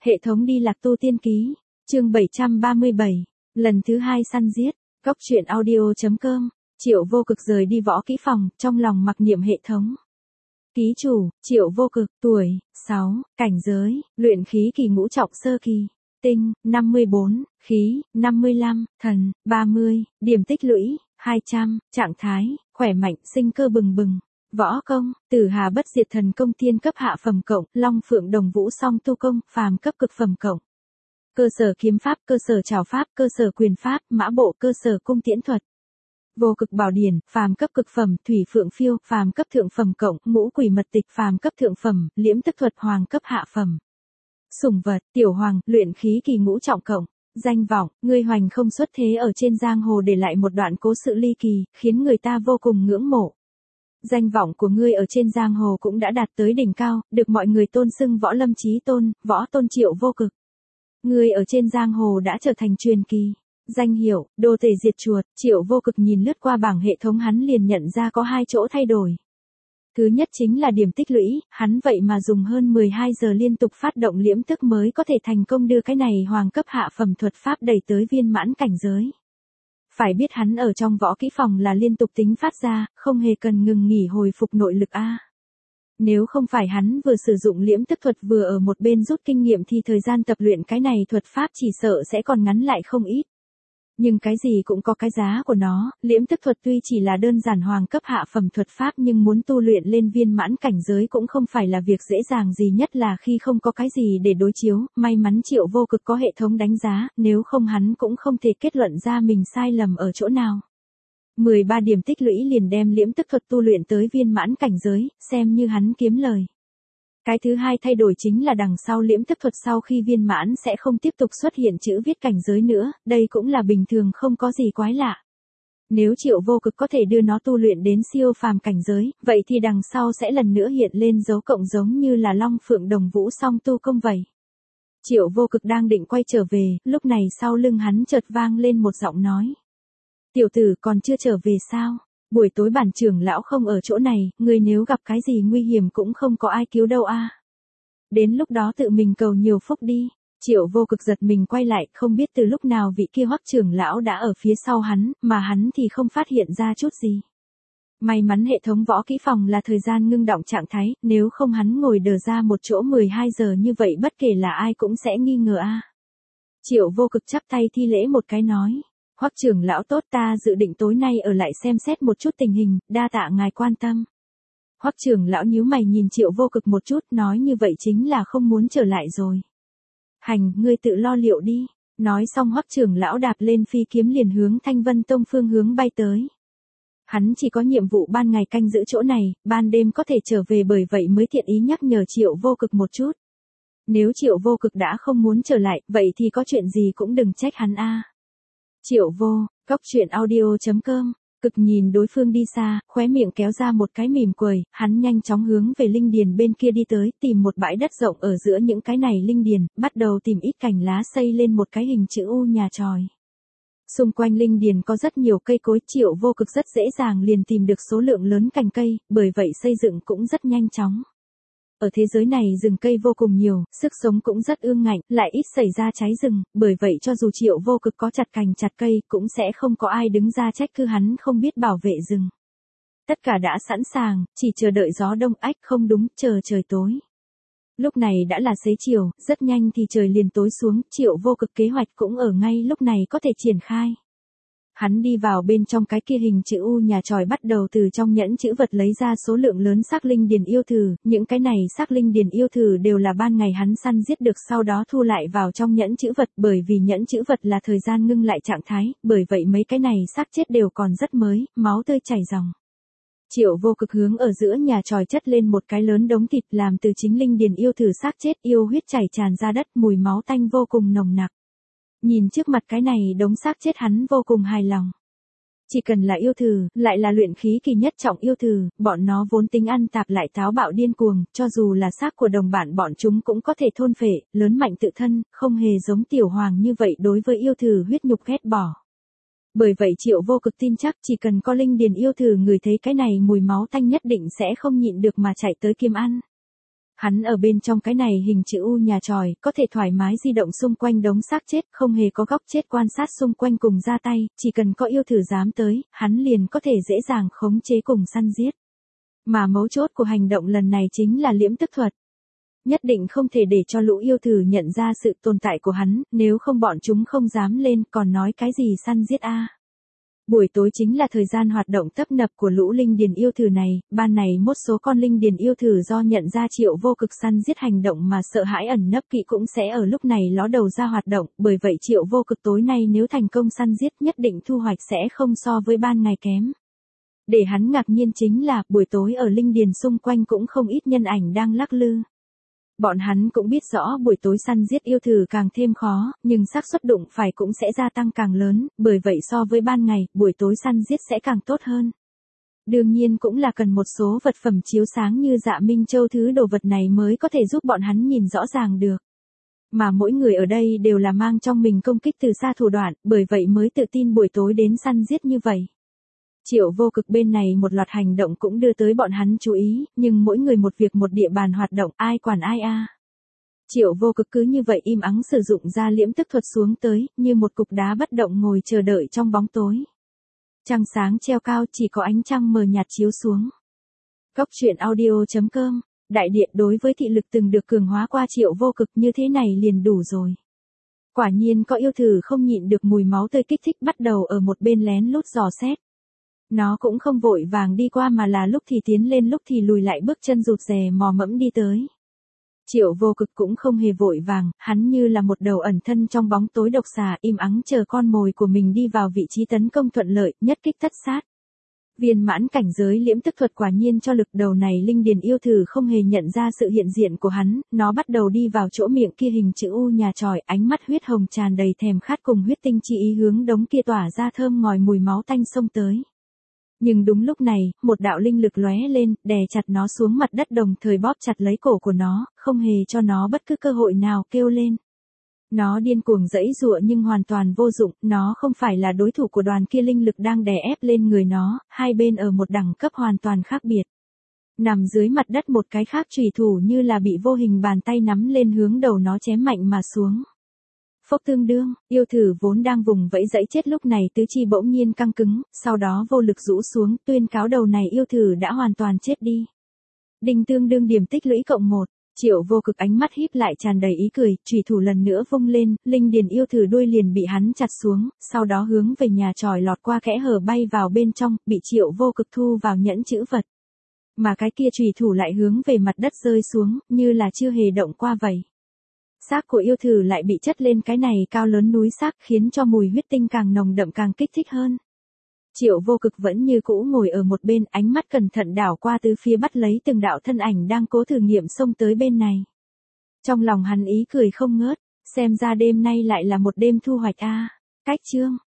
Hệ thống đi lạc tu tiên ký, chương 737, lần thứ 2 săn giết, Cốc truyện audio.com, Triệu Vô Cực rời đi võ kỹ phòng, trong lòng mặc niệm hệ thống. Ký chủ, Triệu Vô Cực, tuổi, 6, cảnh giới, luyện khí kỳ ngũ trọng sơ kỳ, tinh, 54, khí, 55, thần, 30, điểm tích lũy, 200, trạng thái, khỏe mạnh, sinh cơ bừng bừng. Võ công, Tử Hà Bất Diệt Thần Công tiên cấp hạ phẩm cộng, Long Phượng Đồng Vũ Song Tu Công, phàm cấp cực phẩm cộng. Cơ sở kiếm pháp, cơ sở trảo pháp, cơ sở quyền pháp, mã bộ, cơ sở cung tiễn thuật. Vô Cực Bảo Điển, phàm cấp cực phẩm, Thủy Phượng Phiêu, phàm cấp thượng phẩm cộng, Ngũ Quỷ Mật Tịch, phàm cấp thượng phẩm, Liễm Tức Thuật, hoàng cấp hạ phẩm. Sủng vật, Tiểu Hoàng, luyện khí kỳ ngũ trọng cộng. Danh vọng, ngươi hoành không xuất thế ở trên giang hồ để lại một đoạn cố sự ly kỳ, khiến người ta vô cùng ngưỡng mộ. Danh vọng của ngươi ở trên giang hồ cũng đã đạt tới đỉnh cao, được mọi người tôn xưng võ lâm chí tôn, võ tôn Triệu Vô Cực. Ngươi ở trên giang hồ đã trở thành truyền kỳ. Danh hiệu, Đồ Tể Diệt Chuột. Triệu Vô Cực nhìn lướt qua bảng hệ thống, hắn liền nhận ra có hai chỗ thay đổi. Thứ nhất chính là điểm tích lũy, hắn vậy mà dùng hơn 12 giờ liên tục phát động liễm tức mới có thể thành công đưa cái này hoàng cấp hạ phẩm thuật pháp đẩy tới viên mãn cảnh giới. Phải biết hắn ở trong võ kỹ phòng là liên tục tính phát ra, không hề cần ngừng nghỉ hồi phục nội lực a. Nếu không phải hắn vừa sử dụng liễm tức thuật vừa ở một bên rút kinh nghiệm thì thời gian tập luyện cái này thuật pháp chỉ sợ sẽ còn ngắn lại không ít. Nhưng cái gì cũng có cái giá của nó, liễm tức thuật tuy chỉ là đơn giản hoàng cấp hạ phẩm thuật pháp nhưng muốn tu luyện lên viên mãn cảnh giới cũng không phải là việc dễ dàng gì, nhất là khi không có cái gì để đối chiếu. May mắn Triệu Vô Cực có hệ thống đánh giá, nếu không hắn cũng không thể kết luận ra mình sai lầm ở chỗ nào. 13 điểm tích lũy liền đem liễm tức thuật tu luyện tới viên mãn cảnh giới, xem như hắn kiếm lời. Cái thứ hai thay đổi chính là đằng sau liễm tức thuật sau khi viên mãn sẽ không tiếp tục xuất hiện chữ viết cảnh giới nữa, đây cũng là bình thường không có gì quái lạ. Nếu Triệu Vô Cực có thể đưa nó tu luyện đến siêu phàm cảnh giới, vậy thì đằng sau sẽ lần nữa hiện lên dấu cộng giống như là Long Phượng Đồng Vũ Song Tu Công vậy. Triệu Vô Cực đang định quay trở về, lúc này sau lưng hắn chợt vang lên một giọng nói. Tiểu tử còn chưa trở về sao? Buổi tối bản trưởng lão không ở chỗ này, ngươi nếu gặp cái gì nguy hiểm cũng không có ai cứu đâu a. Đến lúc đó tự mình cầu nhiều phúc đi. Triệu Vô Cực giật mình quay lại, không biết từ lúc nào vị kia Hoắc trưởng lão đã ở phía sau hắn, mà hắn thì không phát hiện ra chút gì. May mắn hệ thống võ kỹ phòng là thời gian ngưng động trạng thái, nếu không hắn ngồi đờ ra một chỗ 12 giờ như vậy bất kể là ai cũng sẽ nghi ngờ a. Triệu Vô Cực chắp tay thi lễ một cái nói. Hoắc trưởng lão tốt, ta dự định tối nay ở lại xem xét một chút tình hình, đa tạ ngài quan tâm. Hoắc trưởng lão nhíu mày nhìn Triệu Vô Cực một chút, nói như vậy chính là không muốn trở lại rồi. Hành, ngươi tự lo liệu đi. Nói xong Hoắc trưởng lão đạp lên phi kiếm liền hướng Thanh Vân Tông phương hướng bay tới. Hắn chỉ có nhiệm vụ ban ngày canh giữ chỗ này, ban đêm có thể trở về, bởi vậy mới thiện ý nhắc nhở Triệu Vô Cực một chút. Nếu Triệu Vô Cực đã không muốn trở lại, vậy thì có chuyện gì cũng đừng trách hắn a. Triệu Vô, Cốc truyện audio.com, Cực nhìn đối phương đi xa, khóe miệng kéo ra một cái mỉm cười, hắn nhanh chóng hướng về linh điền bên kia đi tới, tìm một bãi đất rộng ở giữa những cái này linh điền, bắt đầu tìm ít cành lá xây lên một cái hình chữ U nhà chòi. Xung quanh linh điền có rất nhiều cây cối, Triệu Vô Cực rất dễ dàng liền tìm được số lượng lớn cành cây, bởi vậy xây dựng cũng rất nhanh chóng. Ở thế giới này rừng cây vô cùng nhiều, sức sống cũng rất ương ngạnh, lại ít xảy ra cháy rừng, bởi vậy cho dù Triệu Vô Cực có chặt cành chặt cây, cũng sẽ không có ai đứng ra trách cứ hắn không biết bảo vệ rừng. Tất cả đã sẵn sàng, chỉ chờ đợi gió đông ách, không đúng, chờ trời tối. Lúc này đã là xế chiều, rất nhanh thì trời liền tối xuống, Triệu Vô Cực kế hoạch cũng ở ngay lúc này có thể triển khai. Hắn đi vào bên trong cái kia hình chữ U nhà chòi, bắt đầu từ trong nhẫn chữ vật lấy ra số lượng lớn xác linh điền yêu thử, những cái này xác linh điền yêu thử đều là ban ngày hắn săn giết được sau đó thu lại vào trong nhẫn chữ vật, bởi vì nhẫn chữ vật là thời gian ngưng lại trạng thái, bởi vậy mấy cái này xác chết đều còn rất mới, máu tươi chảy ròng. Triệu Vô Cực hướng ở giữa nhà chòi chất lên một cái lớn đống thịt làm từ chính linh điền yêu thử xác chết, yêu huyết chảy tràn ra đất, mùi máu tanh vô cùng nồng nặc. Nhìn trước mặt cái này đống xác chết hắn vô cùng hài lòng. Chỉ cần là yêu thử, lại là luyện khí kỳ nhất trọng yêu thử, bọn nó vốn tính ăn tạp lại táo bạo điên cuồng, cho dù là xác của đồng bạn bọn chúng cũng có thể thôn phệ, lớn mạnh tự thân, không hề giống Tiểu Hoàng như vậy đối với yêu thử huyết nhục ghét bỏ. Bởi vậy Triệu Vô Cực tin chắc chỉ cần có linh điền yêu thử ngửi thấy cái này mùi máu tanh nhất định sẽ không nhịn được mà chạy tới kiếm ăn. Hắn ở bên trong cái này hình chữ U nhà tròi, có thể thoải mái di động xung quanh đống xác chết, không hề có góc chết quan sát xung quanh cùng ra tay, chỉ cần có yêu thử dám tới, hắn liền có thể dễ dàng khống chế cùng săn giết. Mà mấu chốt của hành động lần này chính là liễm tức thuật. Nhất định không thể để cho lũ yêu thử nhận ra sự tồn tại của hắn, nếu không bọn chúng không dám lên, còn nói cái gì săn giết a. Buổi tối chính là thời gian hoạt động tấp nập của lũ linh điền yêu thử này, ban này một số con linh điền yêu thử do nhận ra Triệu Vô Cực săn giết hành động mà sợ hãi ẩn nấp kỹ cũng sẽ ở lúc này ló đầu ra hoạt động, bởi vậy Triệu Vô Cực tối nay nếu thành công săn giết nhất định thu hoạch sẽ không so với ban ngày kém. Để hắn ngạc nhiên chính là, buổi tối ở linh điền xung quanh cũng không ít nhân ảnh đang lắc lư. Bọn hắn cũng biết rõ buổi tối săn giết yêu thử càng thêm khó, nhưng xác suất đụng phải cũng sẽ gia tăng càng lớn, bởi vậy so với ban ngày, buổi tối săn giết sẽ càng tốt hơn. Đương nhiên cũng là cần một số vật phẩm chiếu sáng như Dạ Minh Châu, thứ đồ vật này mới có thể giúp bọn hắn nhìn rõ ràng được. Mà mỗi người ở đây đều là mang trong mình công kích từ xa thủ đoạn, bởi vậy mới tự tin buổi tối đến săn giết như vậy. Triệu Vô Cực bên này một loạt hành động cũng đưa tới bọn hắn chú ý, nhưng mỗi người một việc một địa bàn hoạt động, ai quản ai a. Triệu Vô Cực cứ như vậy im ắng sử dụng ra liễm tức thuật xuống tới, như một cục đá bất động ngồi chờ đợi trong bóng tối. Trăng sáng treo cao, chỉ có ánh trăng mờ nhạt chiếu xuống. Góc truyện audio.com, đại điện đối với thị lực từng được cường hóa qua Triệu Vô Cực như thế này liền đủ rồi. Quả nhiên có yêu thử không nhịn được mùi máu tươi kích thích bắt đầu ở một bên lén lút dò xét. Nó cũng không vội vàng đi qua mà là lúc thì tiến lên lúc thì lùi lại, bước chân rụt rè mò mẫm đi tới. Triệu Vô Cực cũng không hề vội vàng, hắn như là một đầu ẩn thân trong bóng tối độc xà, im ắng chờ con mồi của mình đi vào vị trí tấn công thuận lợi, nhất kích tất sát. Viên mãn cảnh giới liễm tức thuật quả nhiên cho lực đầu này linh điền yêu thử không hề nhận ra sự hiện diện của hắn, nó bắt đầu đi vào chỗ miệng kia hình chữ U nhà tròi, ánh mắt huyết hồng tràn đầy thèm khát cùng huyết tinh chi ý hướng đống kia tỏa ra thơm ngòi mùi máu tanh xông tới. Nhưng đúng lúc này, một đạo linh lực lóe lên, đè chặt nó xuống mặt đất đồng thời bóp chặt lấy cổ của nó, không hề cho nó bất cứ cơ hội nào kêu lên. Nó điên cuồng giãy giụa nhưng hoàn toàn vô dụng, nó không phải là đối thủ của đoàn kia linh lực đang đè ép lên người nó, hai bên ở một đẳng cấp hoàn toàn khác biệt. Nằm dưới mặt đất một cái khác chủy thủ như là bị vô hình bàn tay nắm lên hướng đầu nó chém mạnh mà xuống. Phốc tương đương, yêu thử vốn đang vùng vẫy giãy chết lúc này tứ chi bỗng nhiên căng cứng, sau đó vô lực rũ xuống, tuyên cáo đầu này yêu thử đã hoàn toàn chết đi. Đinh tương đương điểm tích lũy cộng 1, Triệu Vô Cực ánh mắt híp lại tràn đầy ý cười, chủy thủ lần nữa vung lên, linh điền yêu thử đuôi liền bị hắn chặt xuống, sau đó hướng về nhà tròi lọt qua kẽ hở bay vào bên trong, bị Triệu Vô Cực thu vào nhẫn chữ vật. Mà cái kia chủy thủ lại hướng về mặt đất rơi xuống, như là chưa hề động qua vậy. Xác của yêu thử lại bị chất lên cái này cao lớn núi xác, khiến cho mùi huyết tinh càng nồng đậm càng kích thích hơn. Triệu Vô Cực vẫn như cũ ngồi ở một bên, ánh mắt cẩn thận đảo qua từ phía bắt lấy từng đạo thân ảnh đang cố thử nghiệm xông tới bên này. Trong lòng hắn ý cười không ngớt, xem ra đêm nay lại là một đêm thu hoạch a. Cách chương